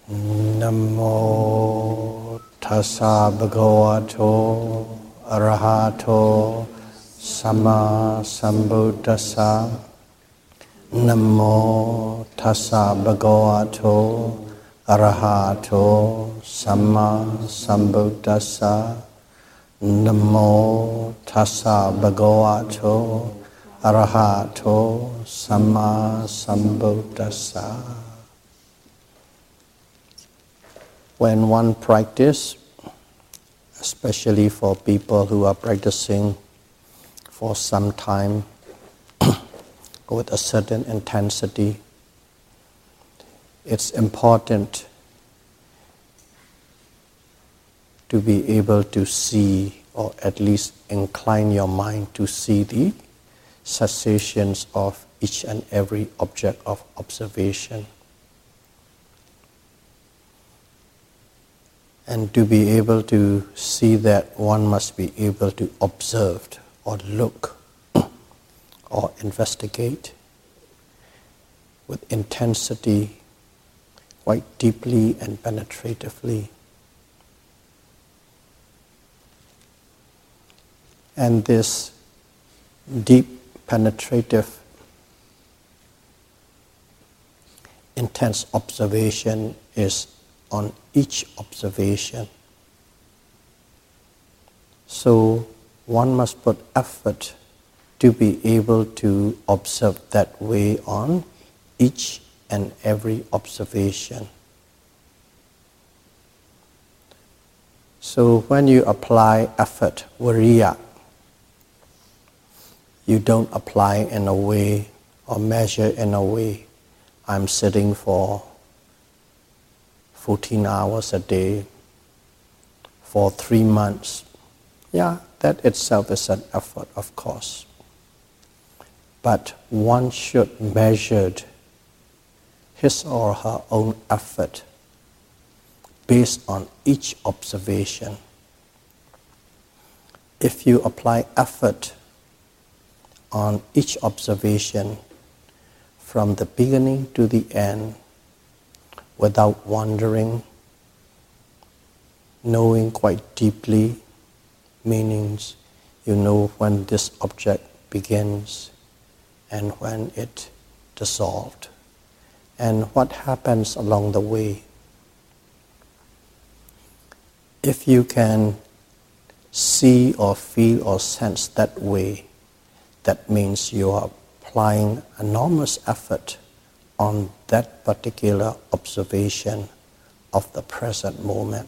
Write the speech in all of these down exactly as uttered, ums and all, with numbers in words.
Namo tassa bhagavato arahato samma sambuddhassa. Namo tassa bhagavato arahato samma sambuddhassa. Namo tassa bhagavato arahato samma sambuddhassa. When one practices, especially for people who are practicing for some time with a certain intensity, it's important to be able to see, or at least incline your mind to see the cessations of each and every object of observation. And to be able to see that, one must be able to observe or look or investigate with intensity, quite deeply and penetratively. And this deep, penetrative, intense observation is on each observation. So one must put effort to be able to observe that way on each and every observation. So when you apply effort, viriya, you don't apply in a way or measure in a way, I'm sitting for fourteen hours a day for three months. Yeah, that itself is an effort, of course. But one should measure his or her own effort based on each observation. If you apply effort on each observation from the beginning to the end, without wandering, knowing quite deeply, meanings you know when this object begins and when it dissolved, and what happens along the way. If you can see or feel or sense that way, that means you are applying enormous effort on that particular observation of the present moment.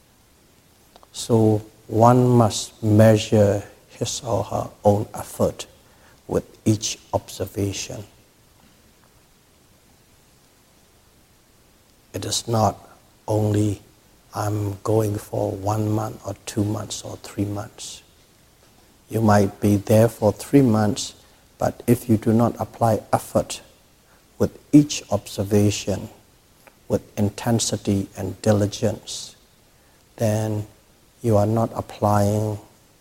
So one must measure his or her own effort with each observation. It is not only I'm going for one month or two months or three months. You might be there for three months, but if you do not apply effort with each observation, with intensity and diligence, then you are not applying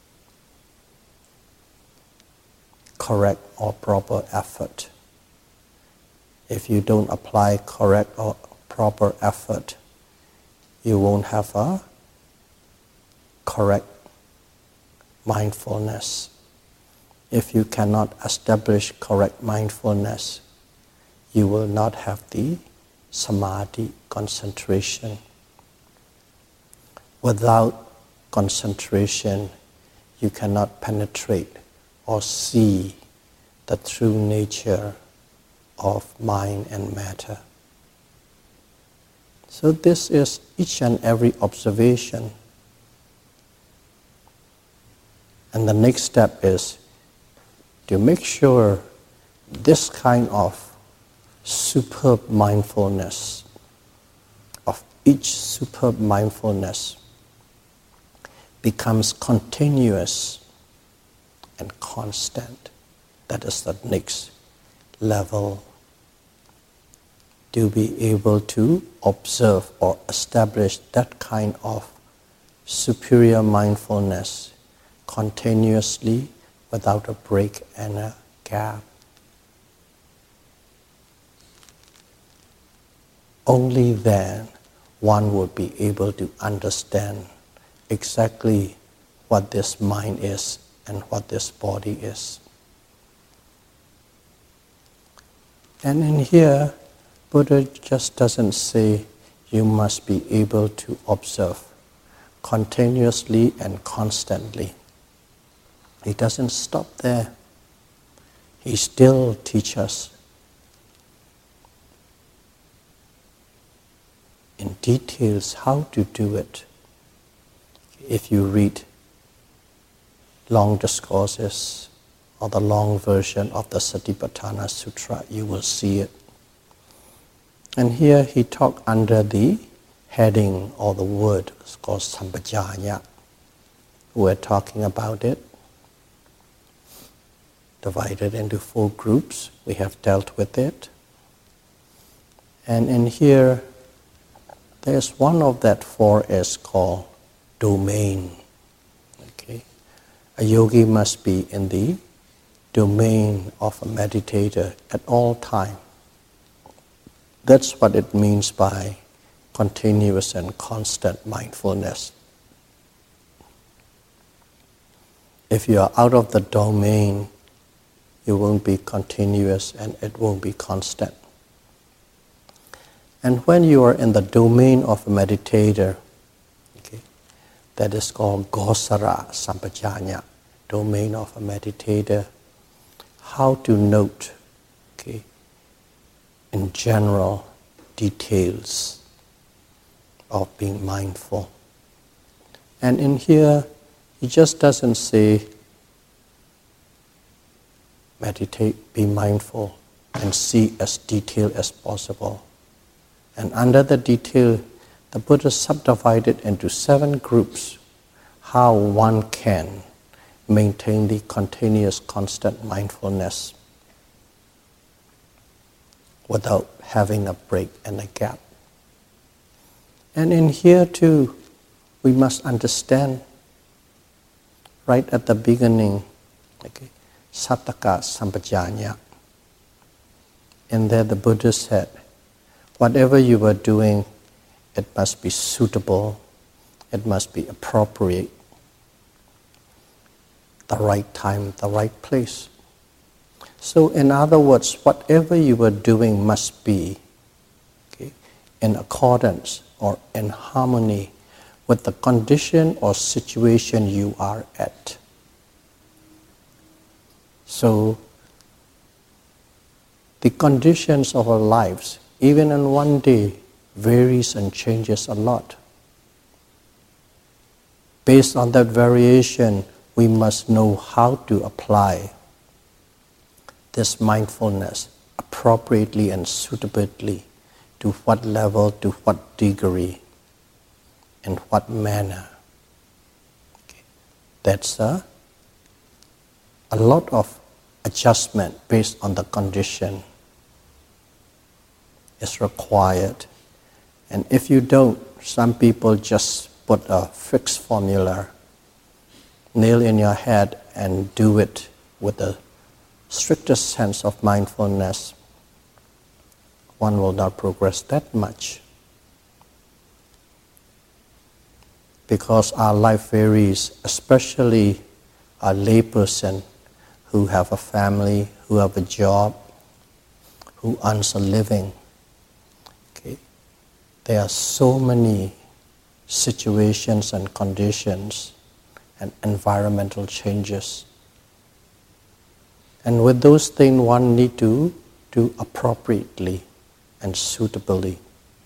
correct or proper effort. If you don't apply correct or proper effort, you won't have a correct mindfulness. If you cannot establish correct mindfulness, you will not have the samadhi, concentration. Without concentration, you cannot penetrate or see the true nature of mind and matter. So this is each and every observation. And the next step is to make sure this kind of superb mindfulness, of each superb mindfulness, becomes continuous and constant. That is the next level. To be able to observe or establish that kind of superior mindfulness continuously without a break and a gap. Only then one would be able to understand exactly what this mind is and what this body is. And in here, Buddha just doesn't say you must be able to observe continuously and constantly. He doesn't stop there. He still teaches us in details how to do it. If you read long discourses or the long version of the Satipatthana Sutra, you will see it. And here he talked under the heading or the word, it's called Sampajanya. We're talking about it, divided into four groups. We have dealt with it. And in here, there's one of that four is called domain. Okay, a yogi must be in the domain of a meditator at all time. That's what it means by continuous and constant mindfulness. If you are out of the domain, it won't be continuous and it won't be constant. And when you are in the domain of a meditator, okay, that is called Gosara Sampajanya, domain of a meditator, how to note, okay, in general details of being mindful. And in here, he just doesn't say, meditate, be mindful, and see as detailed as possible. And under the detail, the Buddha subdivided into seven groups how one can maintain the continuous, constant mindfulness without having a break and a gap. And in here too, we must understand right at the beginning, okay, Sattaka Sampajanya. In there the Buddha said, whatever you are doing, it must be suitable, it must be appropriate, the right time, the right place. So in other words, whatever you are doing must be, okay, in accordance or in harmony with the condition or situation you are at. So the conditions of our lives, even in one day, varies and changes a lot. Based on that variation, we must know how to apply this mindfulness appropriately and suitably to what level, to what degree, in what manner. Okay. That's a, a lot of adjustment based on the condition is required. And if you don't, some people just put a fixed formula, nail in your head and do it with the strictest sense of mindfulness. One will not progress that much. Because our life varies, especially a layperson who have a family, who have a job, who earns a living. Okay. There are so many situations and conditions and environmental changes. And with those things, one need to do appropriately and suitably.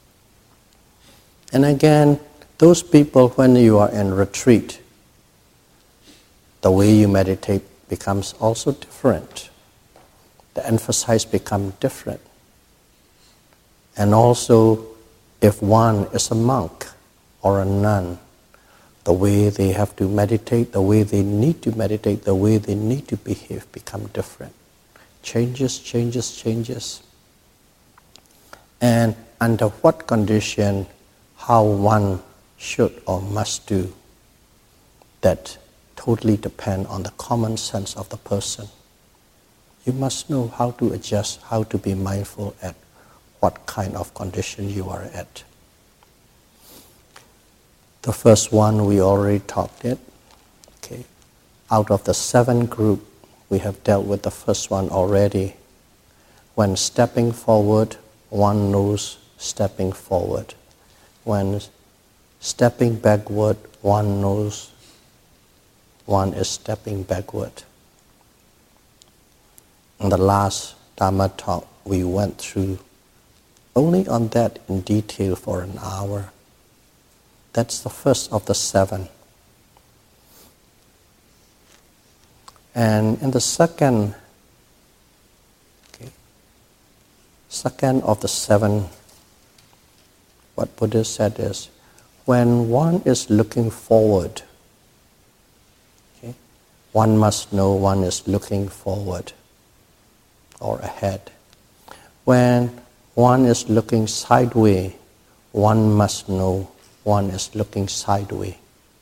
And again, those people, when you are in retreat, the way you meditate becomes also different. The emphasis becomes different. And also, if one is a monk or a nun, the way they have to meditate, the way they need to meditate, the way they need to behave become different. Changes, changes, changes. And under what condition, how one should or must do, that totally depend on the common sense of the person. You must know how to adjust, how to be mindful at what kind of condition you are at. The first one we already talked it. Okay. Out of the seven group, we have dealt with the first one already. When stepping forward, one knows stepping forward. When stepping backward, one knows one is stepping backward. In the last Dharma talk, we went through only on that in detail for an hour. That's the first of the seven. And in the second, okay, second of the seven, what Buddha said is, when one is looking forward, okay, one must know one is looking forward or ahead. When one is looking sideways, one must know one is looking sideways.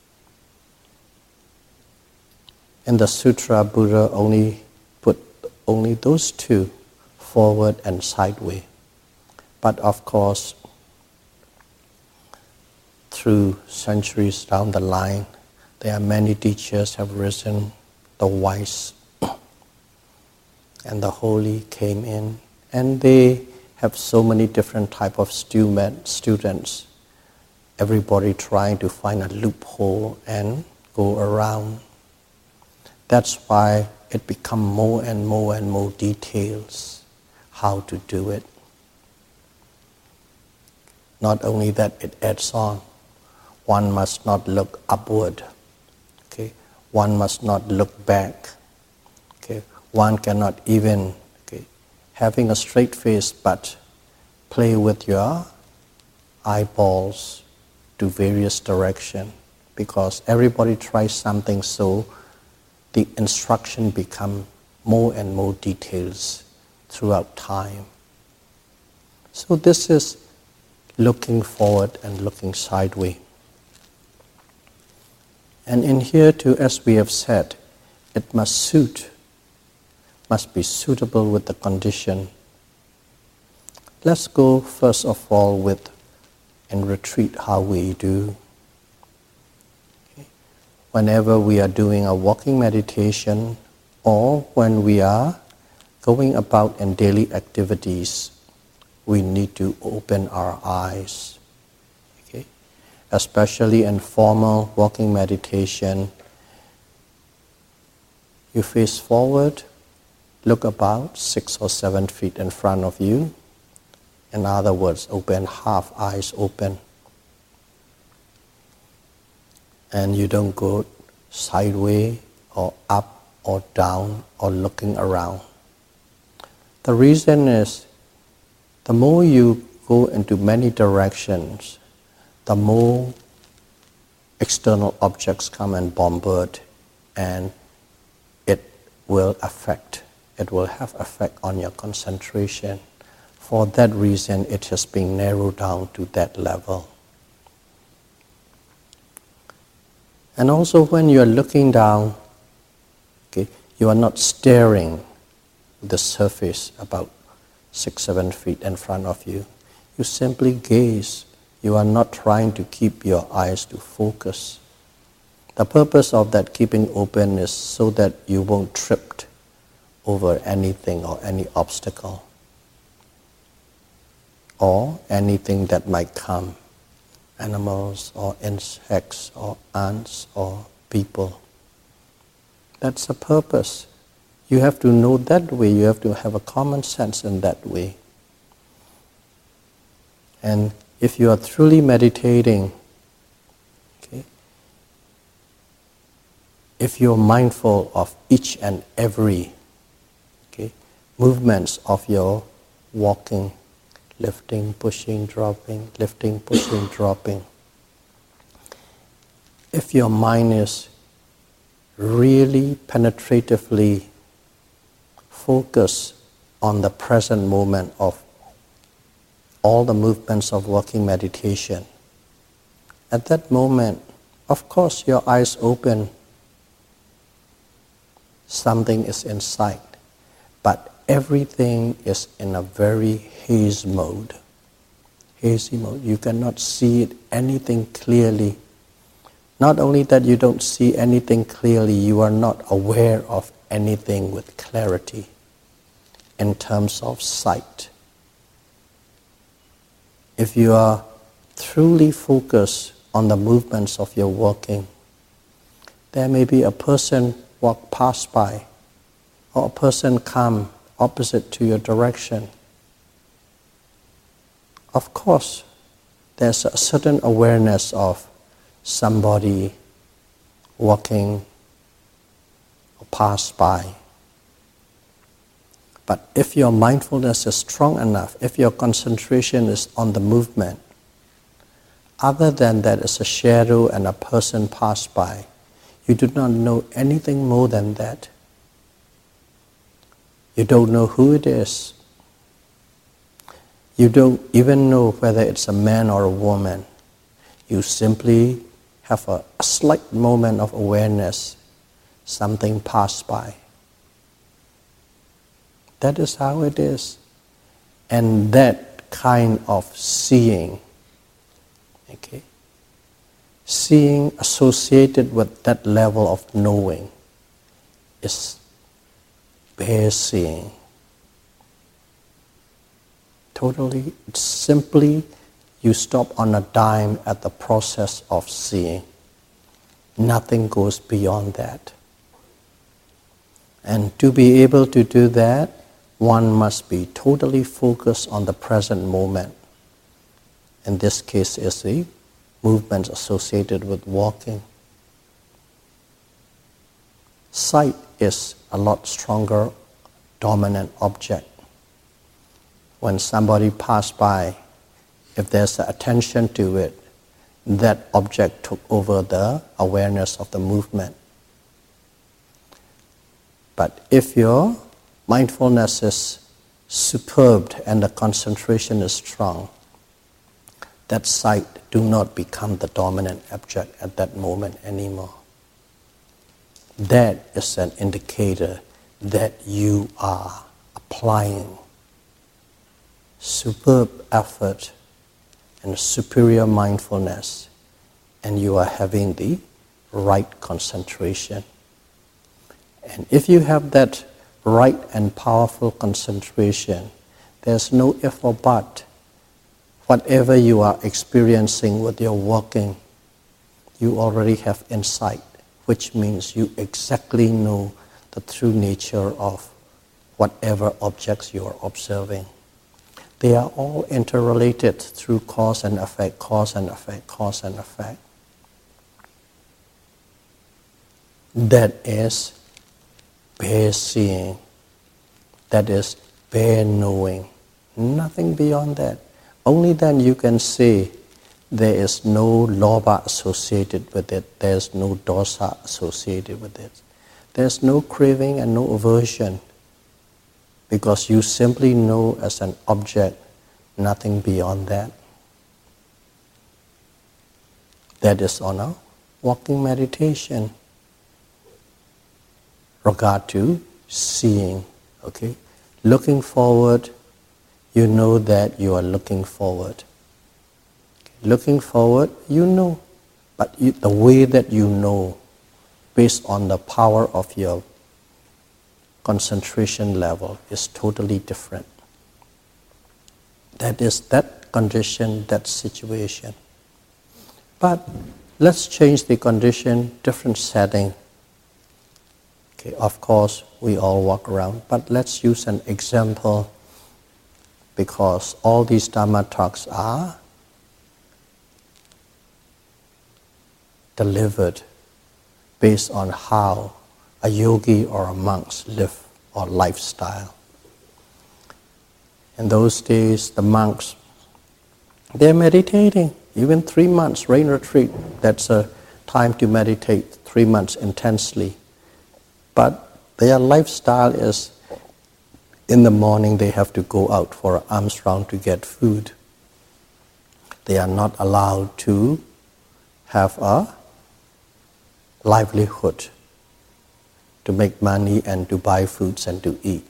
In the sutra, Buddha only put only those two, forward and sideways. But of course, through centuries down the line, there are many teachers have risen, the wise and the holy came in, and they have so many different type of student, students, everybody trying to find a loophole and go around. That's why it becomes more and more and more details how to do it. Not only that, it adds on. One must not look upward. Okay? One must not look back. Okay? One cannot even, okay, having a straight face, but play with your eyeballs to various directions, because everybody tries something, so the instruction become more and more details throughout time. So this is looking forward and looking sideways. And in here too, as we have said, it must suit, must be suitable with the condition. Let's go first of all with, in retreat, how we do. Okay. Whenever we are doing a walking meditation, or when we are going about in daily activities, we need to open our eyes. Okay? Especially in formal walking meditation, you face forward, look about six or seven feet in front of you. In other words, open half eyes open. And you don't go sideways or up or down or looking around. The reason is, the more you go into many directions, the more external objects come and bombard, and it will affect, it will have effect on your concentration. For that reason, it has been narrowed down to that level. And also when you are looking down, okay, you are not staring at the surface about six, seven feet in front of you. You simply gaze. You are not trying to keep your eyes to focus. The purpose of that keeping open is so that you won't trip over anything or any obstacle, or anything that might come, animals or insects or ants or people. That's the purpose. You have to know that way. You have to have a common sense in that way. And if you are truly meditating, okay, if you're mindful of each and every, okay, movements of your walking, lifting, pushing, dropping, lifting, pushing, dropping. If your mind is really penetratively focused on the present moment of all the movements of walking meditation, at that moment, of course, your eyes open, something is in sight, but everything is in a very haze mode. Hazy mode. You cannot see it, anything clearly. Not only that you don't see anything clearly, you are not aware of anything with clarity in terms of sight. If you are truly focused on the movements of your walking, there may be a person walk past by, or a person come opposite to your direction. Of course, there's a certain awareness of somebody walking or pass by. But if your mindfulness is strong enough, if your concentration is on the movement, other than that is a shadow and a person pass by, you do not know anything more than that. You don't know who it is. You don't even know whether it's a man or a woman. You simply have a, a slight moment of awareness, something passed by. That is how it is. And that kind of seeing, okay, seeing associated with that level of knowing is bare seeing. Totally, it's simply you stop on a dime at the process of seeing. Nothing goes beyond that. And to be able to do that, one must be totally focused on the present moment. In this case, is the movements associated with walking. Sight is a lot stronger dominant object. When somebody passed by, if there's attention to it, that object took over the awareness of the movement. But if your mindfulness is superb and the concentration is strong, that sight do not become the dominant object at that moment anymore. That is an indicator that you are applying superb effort and superior mindfulness, and you are having the right concentration. And if you have that right and powerful concentration, there's no if or but. Whatever you are experiencing with your walking, you already have insight, which means you exactly know the true nature of whatever objects you are observing. They are all interrelated through cause and effect, cause and effect, cause and effect. That is bare seeing. That is bare knowing. Nothing beyond that. Only then you can say there is no lobha associated with it. There is no dosa associated with it. There is no craving and no aversion, because you simply know as an object, nothing beyond that. That is on a walking meditation. Regard to seeing, okay? Looking forward, you know that you are looking forward. Looking forward, you know, but you, the way that you know, based on the power of your concentration level, is totally different. That is that condition, that situation. But let's change the condition, different setting. Okay, of course, we all walk around, but let's use an example, because all these Dhamma talks are delivered based on how a yogi or a monk live or lifestyle. In those days, the monks, they're meditating, even three months, rain retreat, that's a time to meditate, three months intensely. But their lifestyle is, in the morning they have to go out for an alms round to get food. They are not allowed to have a livelihood, to make money and to buy foods and to eat.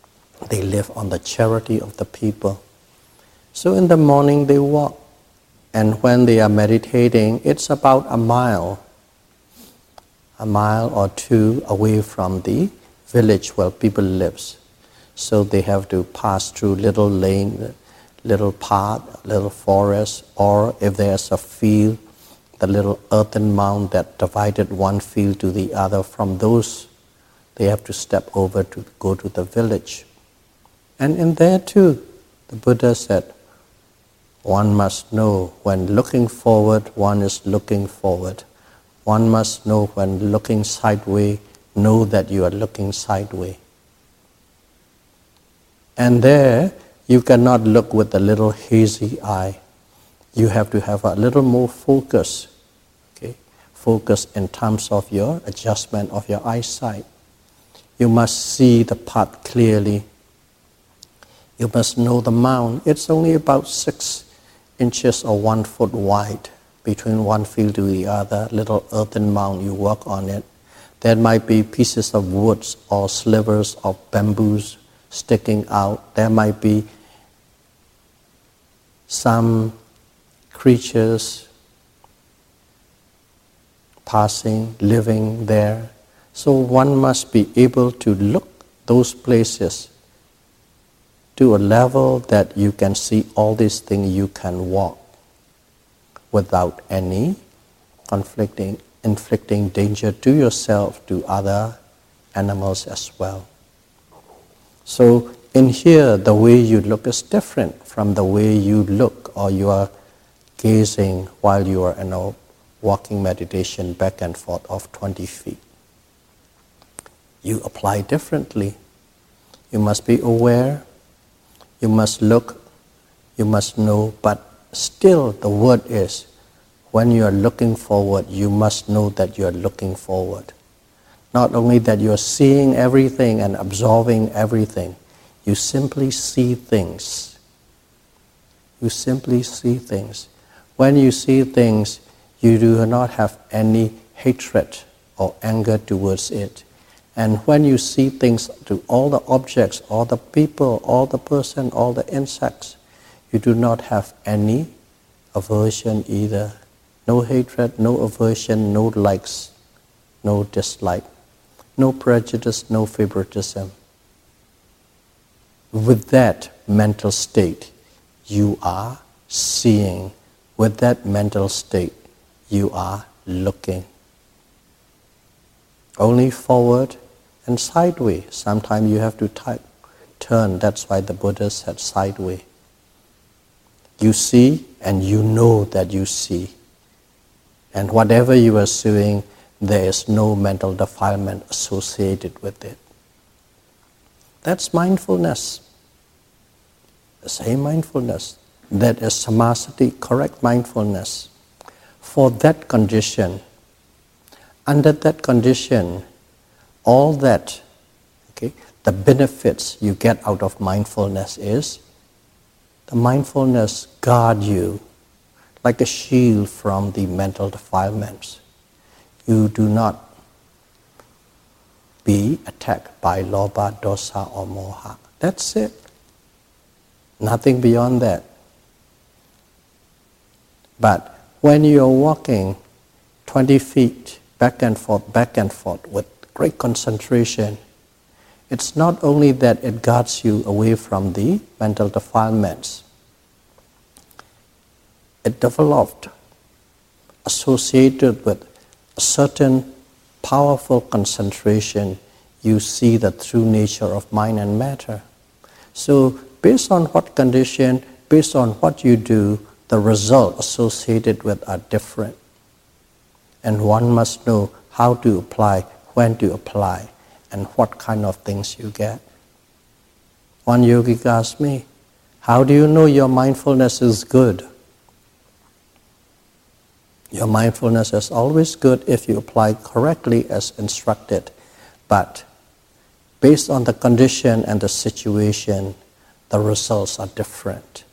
They live on the charity of the people. So in the morning they walk And when they are meditating, it's about a mile, a mile or two away from the village where people live. So they have to pass through little lane, little path, little forest, or if there's a field, the little earthen mound that divided one field to the other. From those, they have to step over to go to the village. And in there too, the Buddha said, one must know when looking forward, one is looking forward. One must know when looking sideways, know that you are looking sideways. And there, you cannot look with a little hazy eye. You have to have a little more focus. Okay? Focus in terms of your adjustment of your eyesight. You must see the path clearly. You must know the mound. It's only about six inches or one foot wide between one field to the other. Little earthen mound, you walk on it. There might be pieces of woods or slivers of bamboos sticking out. There might be some creatures passing, living there. So one must be able to look those places to a level that you can see all these things, you can walk without any conflicting, inflicting danger to yourself, to other animals as well. So in here, the way you look is different from the way you look or you are gazing while you are in a walking meditation back and forth of twenty feet. You apply differently. You must be aware, you must look, you must know, but still the word is, when you are looking forward, you must know that you are looking forward. Not only that you are seeing everything and absorbing everything, you simply see things. You simply see things. When you see things, you do not have any hatred or anger towards it. And when you see things, to all the objects, all the people, all the person, all the insects, you do not have any aversion either. No hatred, no aversion, no likes, no dislike, no prejudice, no favoritism. With that mental state, you are seeing. With that mental state, you are looking. Only forward and sideways. Sometimes you have to type, turn. That's why the Buddha said sideways. You see and you know that you see. And whatever you are seeing, there is no mental defilement associated with it. That's mindfulness. The same mindfulness. That is samasthiti, correct mindfulness. For that condition, under that condition, all that, okay, the benefits you get out of mindfulness is, the mindfulness guard you like a shield from the mental defilements. You do not be attacked by lobha, dosa or moha. That's it. Nothing beyond that. But when you're walking twenty feet back and forth, back and forth with great concentration, it's not only that it guards you away from the mental defilements. It developed, associated with a certain powerful concentration, you see the true nature of mind and matter. So based on what condition, based on what you do, the result associated with are different. And one must know how to apply, when to apply, and what kind of things you get. One yogi asked me, how do you know your mindfulness is good? Your mindfulness is always good if you apply correctly as instructed, but based on the condition and the situation, the results are different.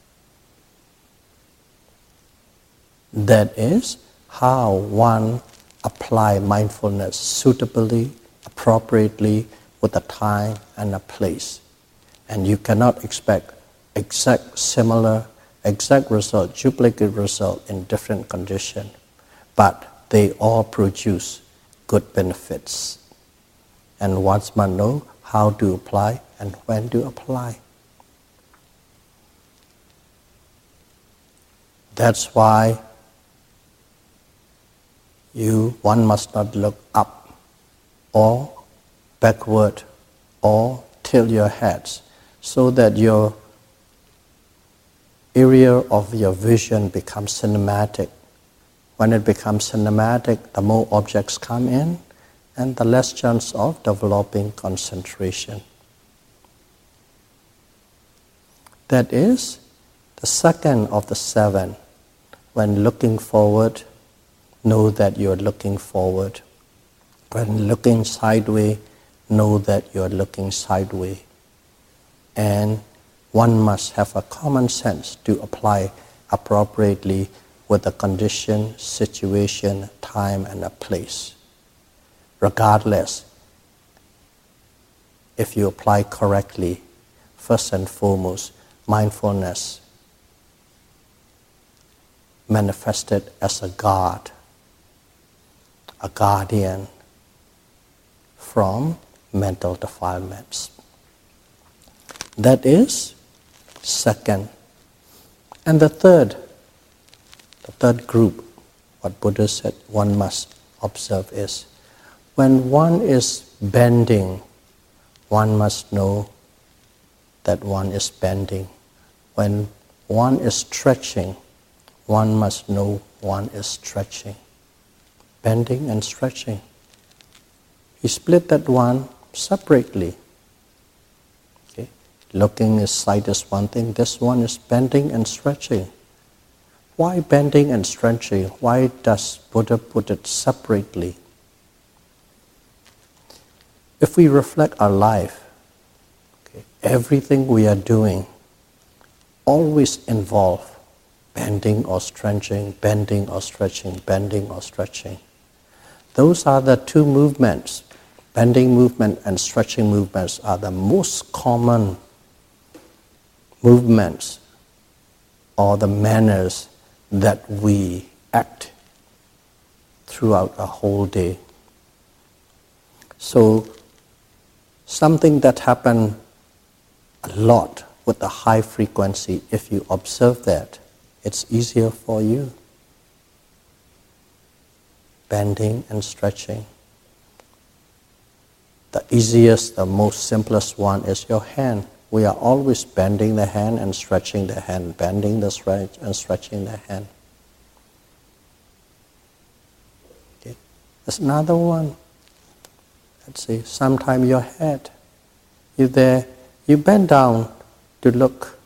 That is how one apply mindfulness suitably, appropriately, with a time and a place. And you cannot expect exact similar, exact result, duplicate result in different conditions, but they all produce good benefits. And once one knows how to apply and when to apply. That's why you, one must not look up or backward or tilt your heads so that your area of your vision becomes cinematic. When it becomes cinematic, the more objects come in and the less chance of developing concentration. That is the second of the seven. When looking forward, know that you're looking forward. When looking sideways, know that you're looking sideways. And one must have a common sense to apply appropriately with a condition, situation, time, and a place. Regardless, if you apply correctly, first and foremost, mindfulness manifested as a guard, a guardian from mental defilements. That is second. And the third, the third group, what Buddha said one must observe is, when one is bending, one must know that one is bending. When one is stretching, one must know one is stretching. Bending and stretching. He split that one separately. Okay? Looking at sight is one thing, this one is bending and stretching. Why bending and stretching? Why does Buddha put it separately? If we reflect our life, okay, everything we are doing always involves bending or stretching, bending or stretching, bending or stretching. Those are the two movements. Bending movement and stretching movements are the most common movements or the manners that we act throughout a whole day. So, something that happens a lot with a high frequency, if you observe that, it's easier for you. Bending and stretching. The easiest, the most simplest one is your hand. We are always bending the hand and stretching the hand, bending the stretch and stretching the hand. Okay. There's another one. Let's see, sometimes your head. You there, you bend down to look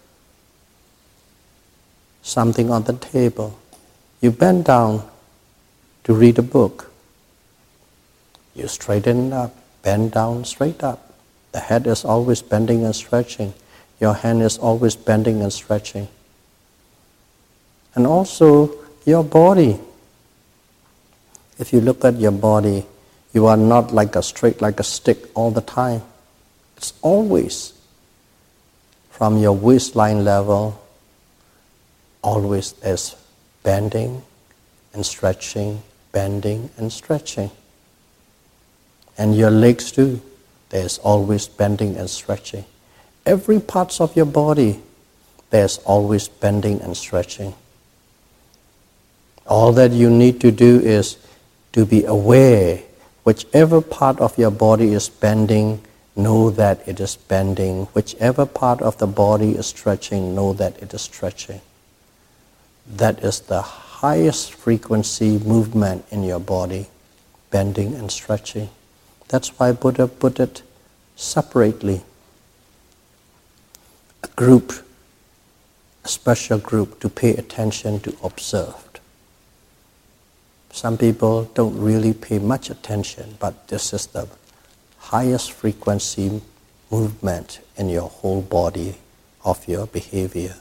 something on the table. You bend down to read a book. You straighten up, bend down, straight up. The head is always bending and stretching. Your hand is always bending and stretching. And also your body. If you look at your body, you are not like a straight like a stick all the time. It's always from your waistline level, always there's bending and stretching, bending and stretching. And your legs too, there's always bending and stretching. Every part of your body, there's always bending and stretching. All that you need to do is to be aware, whichever part of your body is bending, know that it is bending. Whichever part of the body is stretching, know that it is stretching. That is the highest frequency movement in your body, bending and stretching. That's why Buddha put it separately. A group, a special group to pay attention to observe. Some people don't really pay much attention, but this is the highest frequency movement in your whole body of your behavior.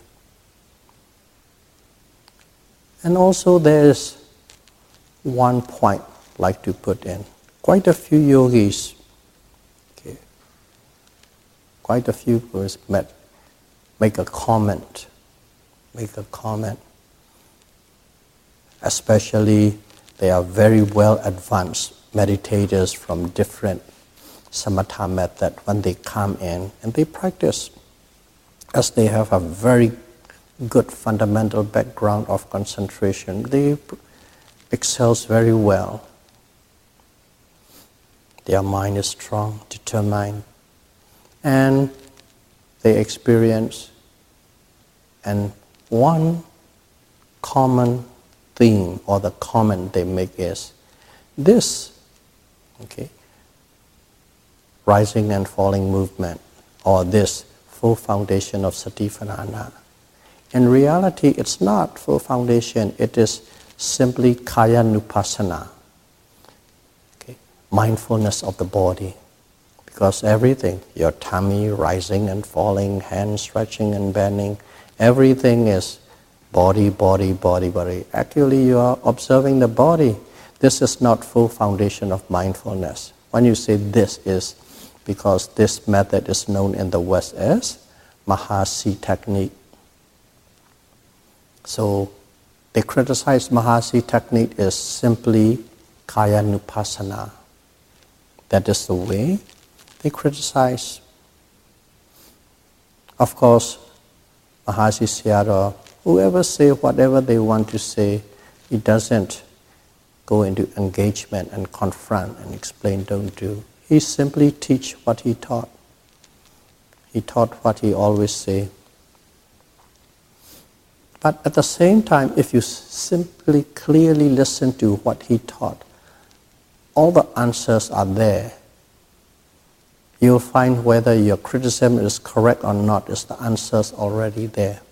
And also there's one point I'd like to put in. Quite a few yogis, okay, quite a few people met, make a comment make a comment. Especially, they are very well advanced meditators from different samatha method. When they come in and they practice, as they have a very good fundamental background of concentration, they excel very well. Their mind is strong, determined, and they experience. And one common theme or the comment they make is this, okay, rising and falling movement, or this full foundation of Satipatthana. In reality, it's not full foundation, it is simply Kaya Nupassana, okay, mindfulness of the body. Because everything, your tummy rising and falling, hands stretching and bending, everything is body, body, body, body. Actually, you are observing the body. This is not full foundation of mindfulness. When you say this is, because this method is known in the West as Mahasi technique. So they criticize Mahasi technique as simply Kaya Nupassana. That is the way they criticize. Of course, Mahasi Sayadaw, whoever say whatever they want to say, he doesn't go into engagement and confront and explain, don't do. He simply teach what he taught. He taught what he always say. But at the same time, if you simply clearly listen to what he taught, all the answers are there. You'll find whether your criticism is correct or not, is the answers already there.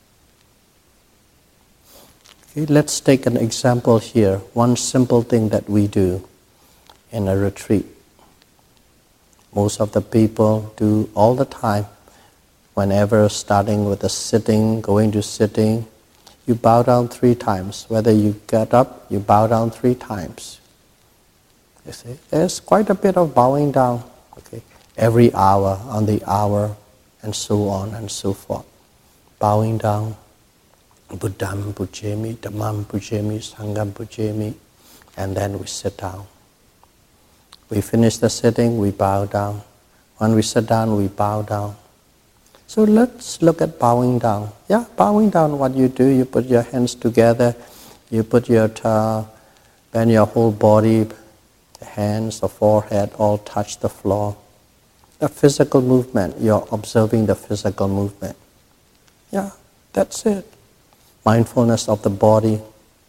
Okay, let's take an example here. One simple thing that we do in a retreat. Most of the people do all the time. Whenever starting with a sitting, going to sitting, you bow down three times. Whether you get up, you bow down three times. You see, there's quite a bit of bowing down. Okay, every hour, on the hour, and so on and so forth. Bowing down. Buddham pujemi, Dhammam pujemi, Sangham pujemi, and then we sit down. We finish the sitting, we bow down. When we sit down, we bow down. So let's look at bowing down. Yeah, bowing down, what you do, you put your hands together, you put your, uh, bend your whole body, the hands, the forehead, all touch the floor. A physical movement, you're observing the physical movement. Yeah, that's it. Mindfulness of the body.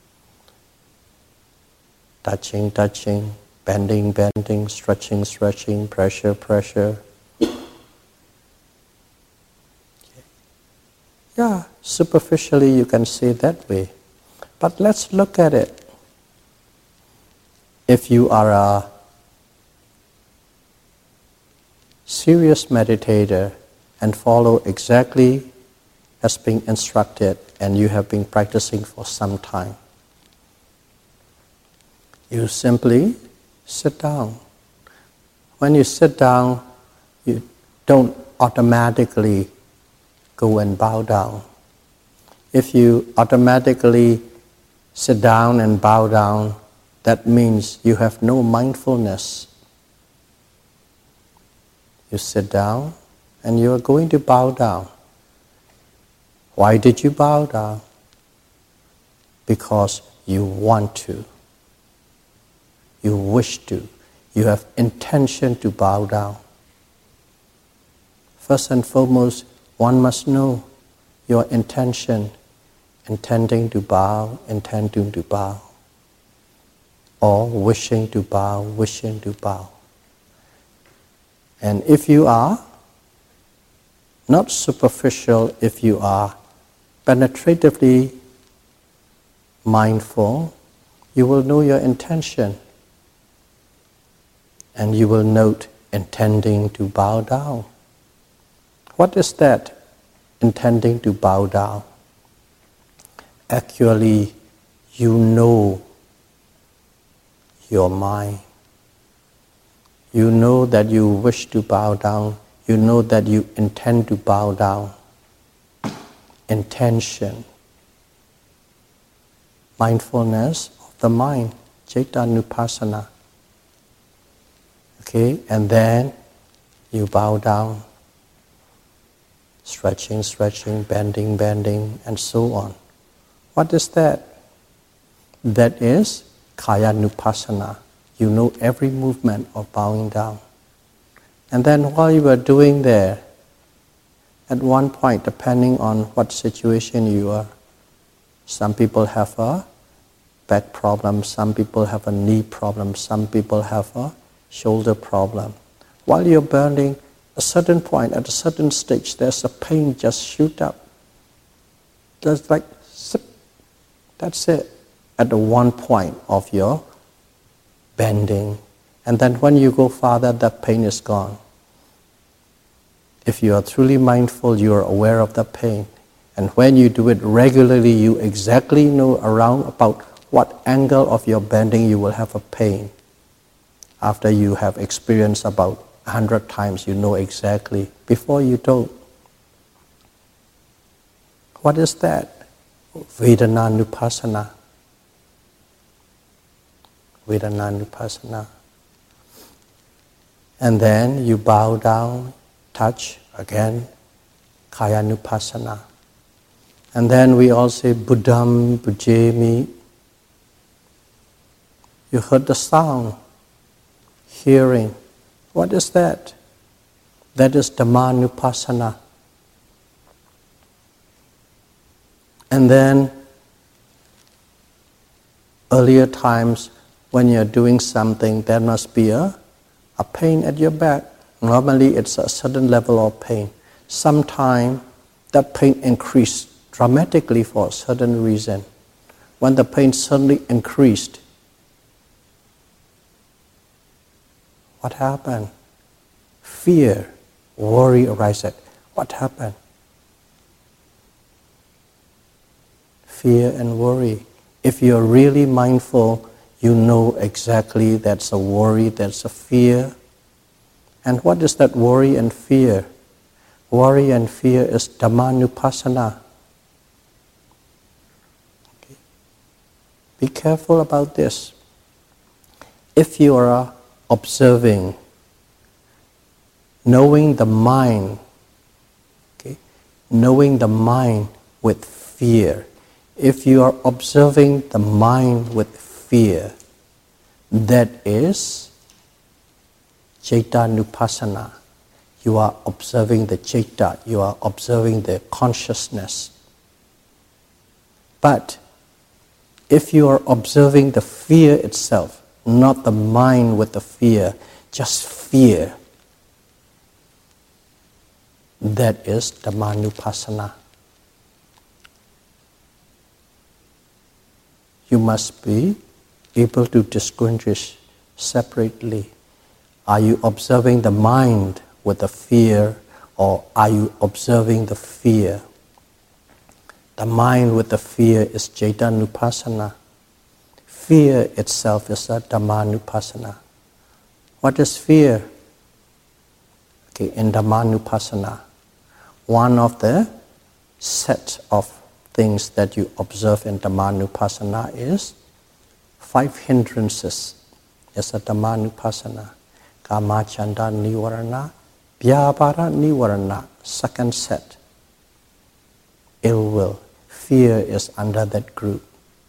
Touching, touching, bending, bending, stretching, stretching, pressure, pressure. Yeah, superficially you can see it that way. But let's look at it. If you are a serious meditator and follow exactly as being instructed, and you have been practicing for some time, you simply sit down. When you sit down, you don't automatically go and bow down. If you automatically sit down and bow down, that means you have no mindfulness. You sit down and you are going to bow down. Why did you bow down? Because you want to. You wish to. You have intention to bow down. First and foremost, one must know your intention, intending to bow, intending to bow, or wishing to bow, wishing to bow. And if you are not superficial, if you are penetratively mindful, you will know your intention. And you will note intending to bow down. What is that? Intending to bow down. Actually, you know your mind. You know that you wish to bow down. You know that you intend to bow down. intention. Mindfulness of the mind, Cittanupassana. Okay, and then you bow down, stretching, stretching, bending, bending, and so on. What is that? That is Kayanupassana. You know every movement of bowing down. And then while you are doing there, at one point, depending on what situation you are, some people have a back problem, some people have a knee problem, some people have a shoulder problem. While you're burning, a certain point, at a certain stage, there's a pain just shoot up. Just like, zip. That's it. At the one point of your bending. And then when you go farther, that pain is gone. If you are truly mindful, you are aware of the pain. And when you do it regularly, you exactly know around about what angle of your bending you will have a pain. After you have experienced about a hundred times, you know exactly. Before you don't. What is that? Vedananupassana. Vedananupassana. And then you bow down, touch, again, Kayanupassana. And then we all say, Buddham Pujami. You heard the sound, hearing. What is that? That is Dhammanupassana. And then, earlier times, when you're doing something, there must be a, a pain at your back. Normally, it's a certain level of pain. Sometimes, that pain increased dramatically for a certain reason. When the pain suddenly increased, what happened? Fear, worry arises. What happened? Fear and worry. If you're really mindful, you know exactly that's a worry, that's a fear. And what is that worry and fear? Worry and fear is Dhammanupassana. Okay. Be careful about this. If you are observing, knowing the mind, okay, knowing the mind with fear. If you are observing the mind with fear, that is Cittanupassana. You are observing the citta, you are observing the consciousness. But if you are observing the fear itself, not the mind with the fear, just fear, that is Dhammanupassana. You must be able to distinguish separately. Are you observing the mind with the fear, or are you observing the fear? The mind with the fear is Cittanupassana. Fear itself is a Dhammanupassana. What is fear? Okay, in Dhammanupassana, one of the set of things that you observe in Dhammanupassana is five hindrances. It's a Dhammanupassana. Kamacchanda Nivarana, Vyabhara Nivarana, second set. Ill will. Fear is under that group.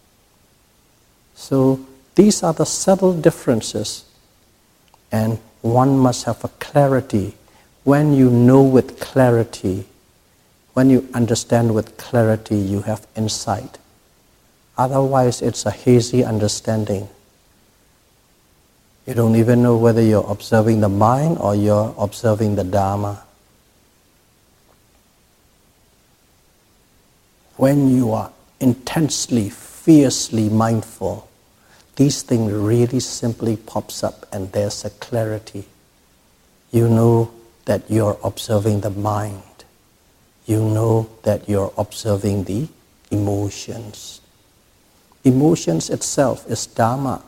So these are the subtle differences, and one must have a clarity. When you know with clarity, when you understand with clarity, you have insight. Otherwise, it's a hazy understanding. You don't even know whether you're observing the mind or you're observing the Dharma. When you are intensely, fiercely mindful, these things really simply pops up and there's a clarity. You know that you're observing the mind. You know that you're observing the emotions. Emotions itself is Dharma.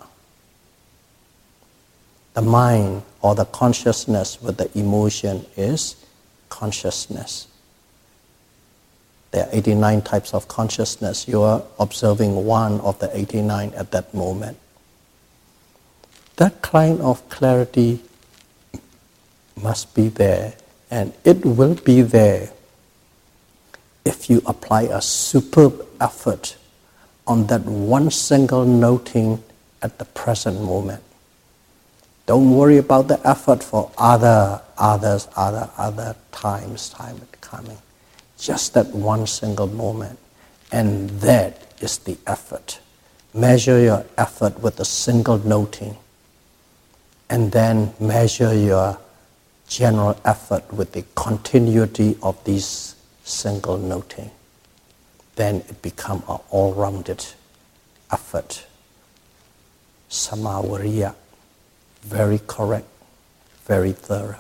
The mind or the consciousness with the emotion is consciousness. There are eighty-nine types of consciousness. You are observing one of the eighty-nine at that moment. That kind of clarity must be there, and it will be there if you apply a superb effort on that one single noting at the present moment. Don't worry about the effort for other, others, other, other times, time coming. Just that one single moment. And that is the effort. Measure your effort with a single noting. And then measure your general effort with the continuity of these single noting. Then it becomes an all-rounded effort. Samavariya. Very correct, very thorough.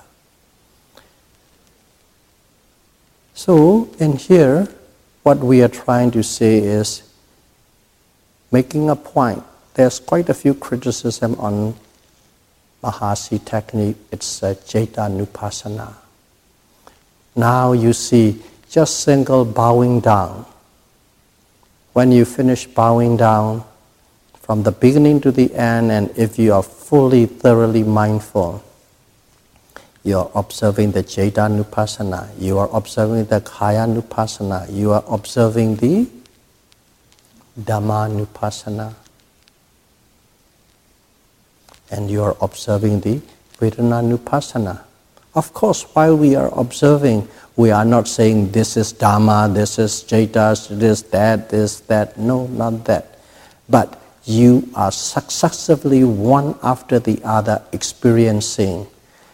So, in here, what we are trying to say is making a point. There's quite a few criticism on Mahasi technique. It's a Jeta-nupassana. Now you see just single bowing down. When you finish bowing down, from the beginning to the end, and if you are fully, thoroughly mindful, you are observing the Jeta-nupassana, you are observing the Kaya-nupassana, you are observing the Dhamma-nupassana, and you are observing the Vedana-nupassana. Of course, while we are observing, we are not saying this is Dhamma, this is Jeta, this, that, this, that. No, not that. But you are successively, one after the other, experiencing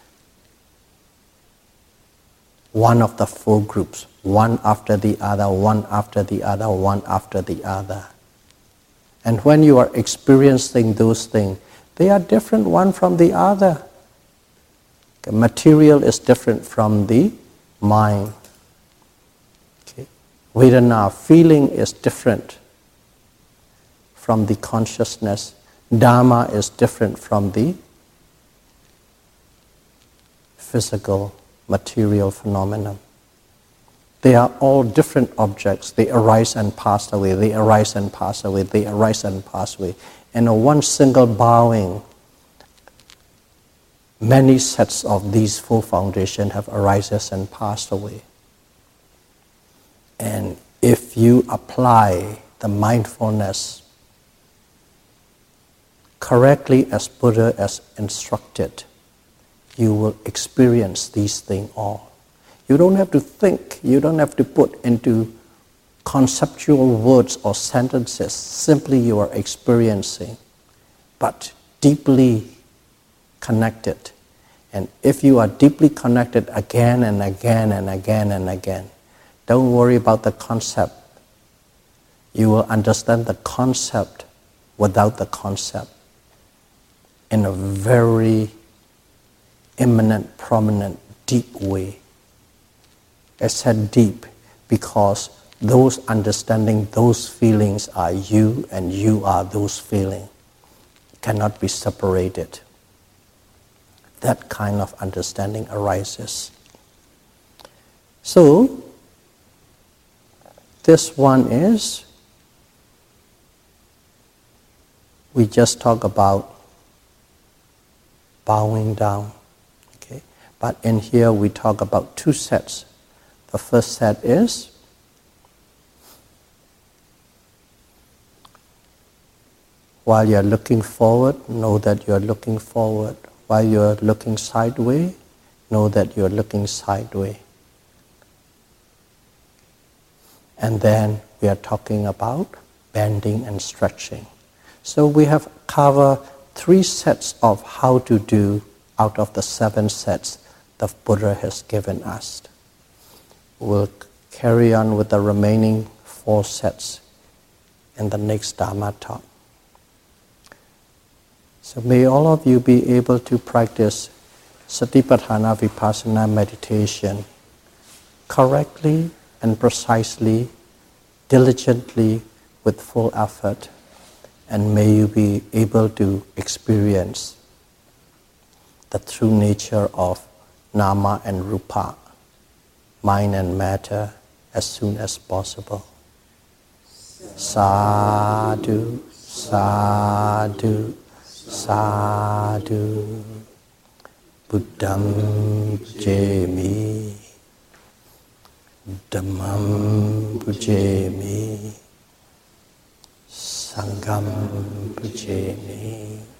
one of the four groups, one after the other, one after the other, one after the other. And when you are experiencing those things, they are different one from the other. The material is different from the mind. Okay. Vedana, feeling, is different from the consciousness. Dhamma is different from the physical, material phenomenon. They are all different objects. They arise and pass away. They arise and pass away. They arise and pass away. And in one single bowing, many sets of these four foundations have arises and passed away. And if you apply the mindfulness correctly as Buddha has instructed, you will experience these things all. You don't have to think, you don't have to put into conceptual words or sentences. Simply you are experiencing, but deeply connected. And if you are deeply connected again and again and again and again, don't worry about the concept. You will understand the concept without the concept in a very imminent, prominent, deep way. I said deep because those understanding, those feelings are you, and you are those feelings. Cannot be separated. That kind of understanding arises. So, this one is, we just talk about bowing down. Okay? But in here we talk about two sets. The first set is while you are looking forward, know that you are looking forward. While you are looking sideways, know that you are looking sideways. And then we are talking about bending and stretching. So we have covered three sets of how to do out of the seven sets the Buddha has given us. We'll carry on with the remaining four sets in the next Dhamma talk. So may all of you be able to practice Satipatthana Vipassana meditation correctly and precisely, diligently, with full effort, and may you be able to experience the true nature of Nama and Rupa, mind and matter, as soon as possible. Sadhu, sadhu, sadhu. Buddham pujemi, Dhammam pujemi, Sangham pujemi.